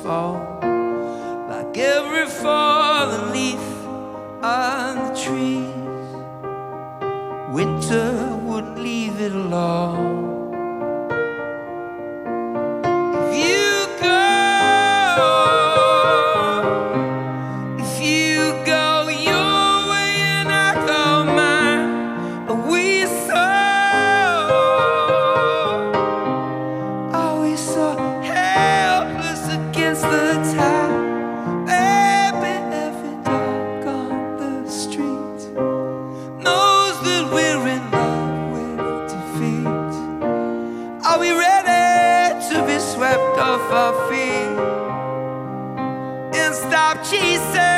fall, like every fallen leaf on the trees. Winter wouldn't leave it alone. Are we ready to be swept off our feet and stop chasing?